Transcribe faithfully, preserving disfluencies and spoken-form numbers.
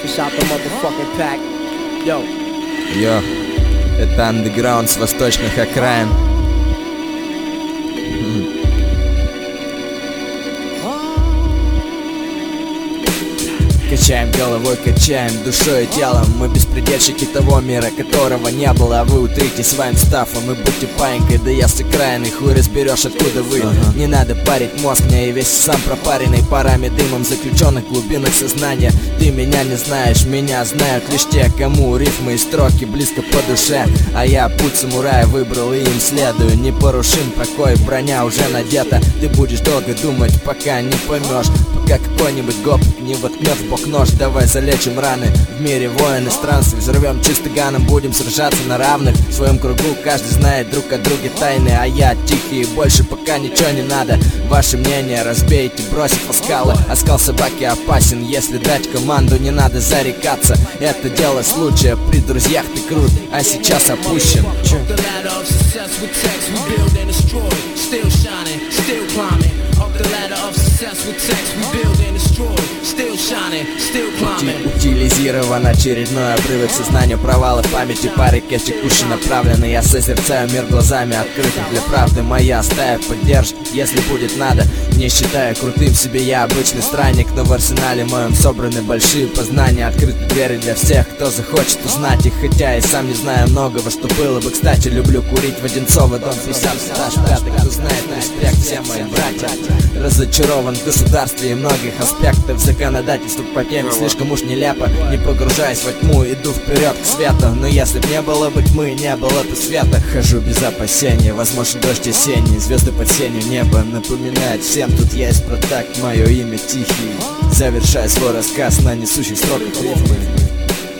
Fish out the motherfucking pack. Yo. Йо, это андеграунд с восточных окраин. Качаем головой, качаем душой и телом. Мы беспредельщики того мира, которого не было. А вы утрите своим стафом и будьте паинькой. Да я с окраины, хуй разберешь, откуда вы. uh-huh. Не надо парить мозг, мне и весь сам пропаренный парами, дымом заключенных в глубинах сознания. Ты меня не знаешь, меня знают лишь те, кому рифмы и строки близко по душе. А я путь самурая выбрал и им следую. Непорушим покой, броня уже надета. Ты будешь долго думать, пока не поймешь, пока какой-нибудь гопник не воткнет в бок нож. Давай залечим раны, в мире воины странствий. Взорвем чисто ганом, будем сражаться на равных. В своем кругу каждый знает друг о друге тайны. А я тихий, больше пока ничего не надо. Ваше мнение разбейте, бросив оскалы. Оскал собаки опасен, если дать команду. Не надо зарекаться, это дело случая. При друзьях ты крут, а сейчас опущен. Утилизирован очередной обрывок сознания, провалы в памяти, пары кетчикуши направлены. Я созерцаю мир глазами открытым для правды. Моя стая поддержит, если будет надо. Не считая крутым себе, я обычный странник, но в арсенале моем собраны большие познания. Открыты двери для всех, кто захочет узнать их, хотя и сам не знаю многого, что было бы кстати. Люблю курить в Одинцово, дом пятьдесят, этаж пятый. Кто знает, респект всем моим братьям. Разочарован в государстве и многих аспектов законодательства по теме слишком уж нелепо. Не погружаясь во тьму, иду вперед к свету. Но если б не было бы тьмы, не было бы света. Хожу без опасения, возможно дождь осенний. Звезды под сенью неба напоминают всем, тут есть протакт, мое имя Тихий. Завершая свой рассказ на несущих строках рифмы.